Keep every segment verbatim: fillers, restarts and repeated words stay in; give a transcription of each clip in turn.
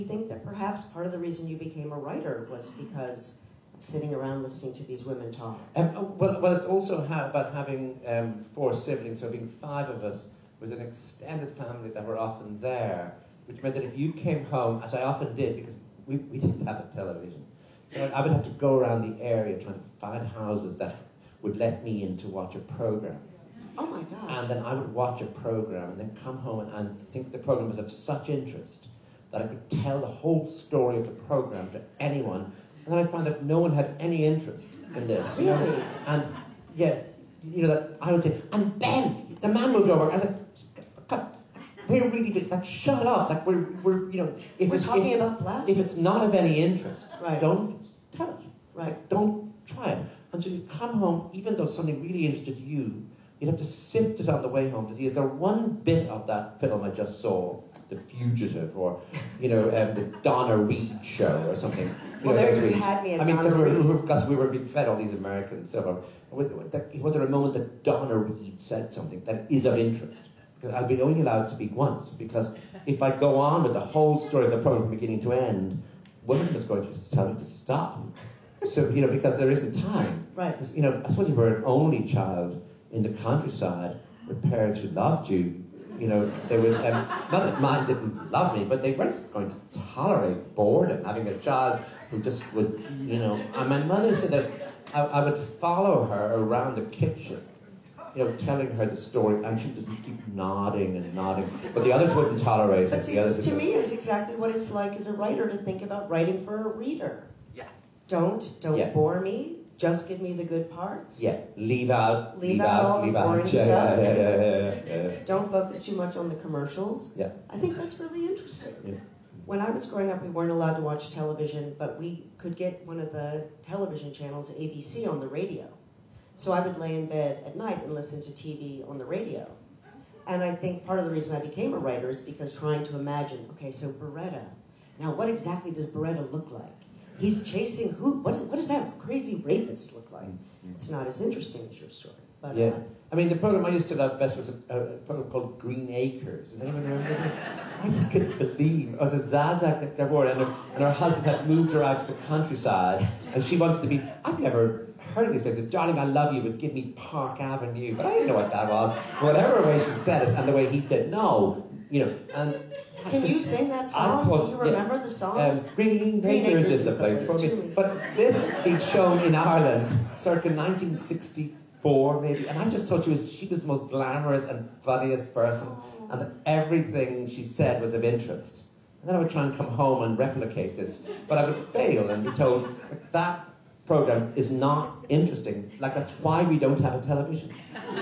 you think that perhaps part of the reason you became a writer was because of sitting around listening to these women talk? Um, well, well, it's also ha about having um, four siblings, so being five of us was an extended family that were often there, which meant that if you came home, as I often did, because we, we didn't have a television, so I would have to go around the area trying to find houses that would let me in to watch a program. Oh my God. And then I would watch a program and then come home and, and think the program was of such interest that I could tell the whole story of the program to anyone. And then I found that no one had any interest in this. You know? Really? And yeah, you know, that I would say, and Ben, the man moved over. I was like, God, we're really big. Like, shut up. Like, we're, we're you know, if We're it's, talking if, about blouses. if it's not of any interest, Right. don't tell it. Right. Like, don't try it. And so you come home, even though something really interested you, you'd have to sift it on the way home to see, is there one bit of that film I just saw, The Fugitive, or, you know, um, the Donna Reed show, or something. You Well, know, there those you Reeds. had me at I mean, Donna because we, Reed. we, because we were being fed all these American stuff. Was there a moment that Donna Reed said something that is of interest? Because I'll be only allowed to speak once, because if I go on with the whole story of the program from beginning to end, one of them is going to just tell me to stop. So, you know, because there isn't time. Right. You know, I suppose you were an only child in the countryside with parents who loved you. You know, they would, um, not that mine didn't love me, but they weren't going to tolerate boredom, having a child who just would, you know. And my mother said that I, I would follow her around the kitchen, you know, telling her the story, and she'd just keep nodding and nodding. But the others wouldn't tolerate it. But see, the others this to would me is exactly what it's like as a writer to think about writing for a reader. Yeah. Don't, don't Yeah. bore me. Just give me the good parts. Yeah, leave out, Leave out all the leave boring out. Yeah, stuff. yeah, yeah, yeah, yeah, yeah. Don't focus too much on the commercials. Yeah. I think that's really interesting. Yeah. When I was growing up, we weren't allowed to watch television, but we could get one of the television channels, A B C, on the radio. So I would lay in bed at night and listen to T V on the radio. And I think part of the reason I became a writer is because trying to imagine, okay, so Beretta. Now, what exactly does Beretta look like? He's chasing who? What, what does that crazy rapist look like? It's not as interesting as your story. But, Yeah. uh, I mean, the program I used to love best was a, a program called Green Acres. Does anyone remember this? I just couldn't believe. It was a Zaza Gabor, and her, and her husband had moved her out to the countryside, and she wanted to be, I've never heard of these places. Darling, I love you would give me Park Avenue, but I didn't know what that was. Whatever way she said it, and the way he said no, you know, and... Can you sing that song? Thought, Do you remember yeah, the song? Um, Green, Green Acres Acres is the is the place for place me. too. But this being shown in Ireland, circa nineteen sixty-four maybe, and I just thought she was she was the most glamorous and funniest person, and that everything she said was of interest. And then I would try and come home and replicate this, but I would fail and be told that, that program is not interesting. Like, that's why we don't have a television.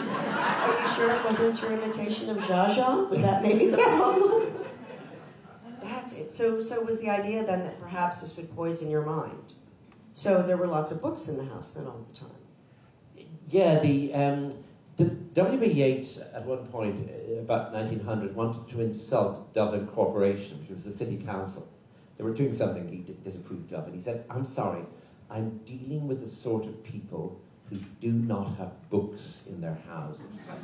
Are you sure it wasn't your imitation of Zsa Zsa? Was that maybe the problem? That's it. So, so was the idea then that perhaps this would poison your mind? So there were lots of books in the house then all the time. Yeah, the, um, the W B Yeats at one point, uh, about nineteen hundred, wanted to insult Dublin Corporation, which was the city council. They were doing something he d- disapproved of, and he said, I'm sorry, I'm dealing with the sort of people who do not have books in their houses.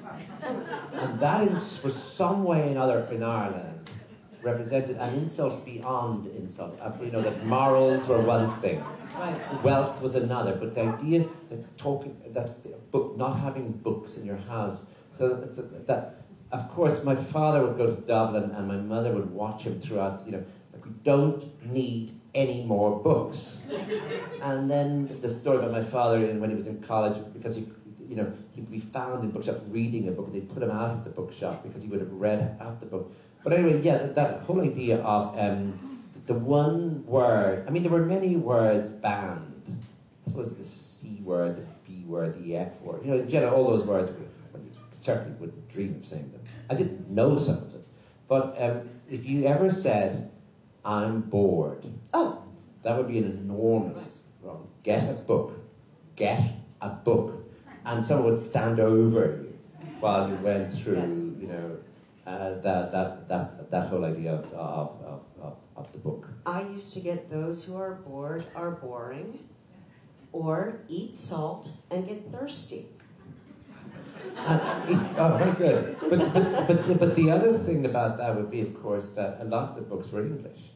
And that is, for some way or another in Ireland, represented an insult beyond insult. Uh, you know, that morals were one thing, Right. wealth was another, but the idea that talking, that the book, not having books in your house, so that, that, that, of course, my father would go to Dublin and my mother would watch him throughout, you know, like, we don't need any more books. And then the story about my father in, when he was in college, because he, you know, he'd be found in bookshops reading a book, and they'd put him out of the bookshop because he would have read out the book. But anyway, yeah, that, that whole idea of um, the one word, I mean, there were many words banned. I suppose the C word, the B word, the F word, you know, in general, all those words, well, you certainly wouldn't dream of saying them. I didn't know some of them. But um, if you ever said, I'm bored, Oh. that would be an enormous problem. Get a book. Get a book. And someone would stand over you while you went through, Yes. you know, uh, that, that, that, that whole idea of, of, of, of, of the book. I used to get those who are bored are boring, or eat salt and get thirsty. And it, oh, very good. But, but, but, but the other thing about that would be, of course, that a lot of the books were English.